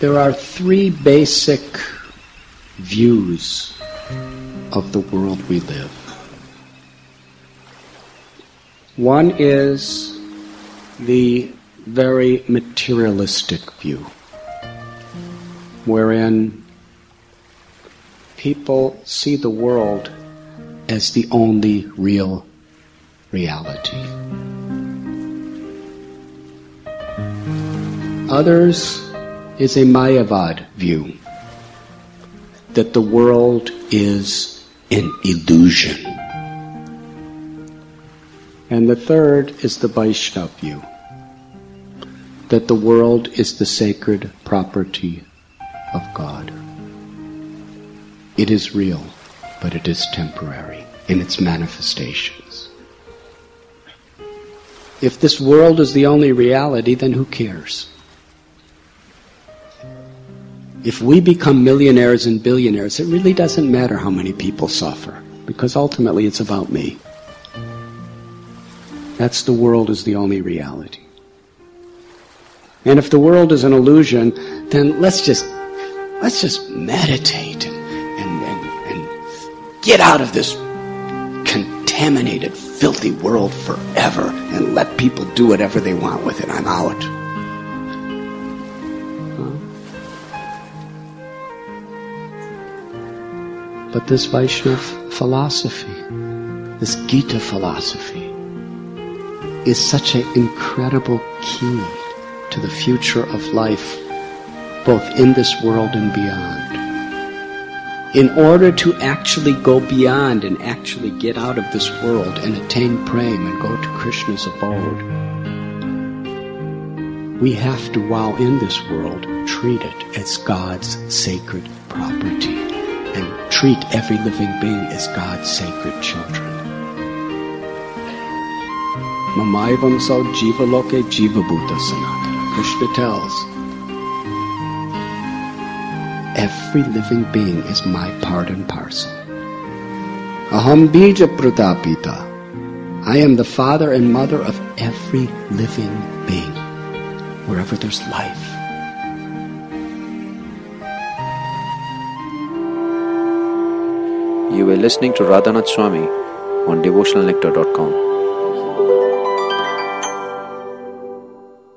There are three basic views of the world we live. One is the very materialistic view, wherein people see the world as the only real reality. Others is a Mayavad view, that the world is an illusion. And the third is the Vaishnava view, that the world is the sacred property of God. It is real, but it is temporary in its manifestations. If this world is the only reality, then who cares? If we become millionaires and billionaires, it really doesn't matter how many people suffer, because ultimately it's about me. That's the world is the only reality. And if the world is an illusion, then let's just meditate and get out of this contaminated, filthy world forever and let people do whatever they want with it. I'm out. But this Vaishnava philosophy, this Gita philosophy, is such an incredible key to the future of life, both in this world and beyond. In order to actually go beyond and actually get out of this world and attain prema and go to Krishna's abode, we have to, while in this world, treat it as God's sacred property and treat every living being as God's sacred children. Mamaivam sau jiva loke jiva bhuta sanatana. Krishna tells, every living being is my part and parcel. Aham bija pratapita. I am the father and mother of every living being, wherever there's life. You were listening to Radhanath Swami on devotionalnectar.com.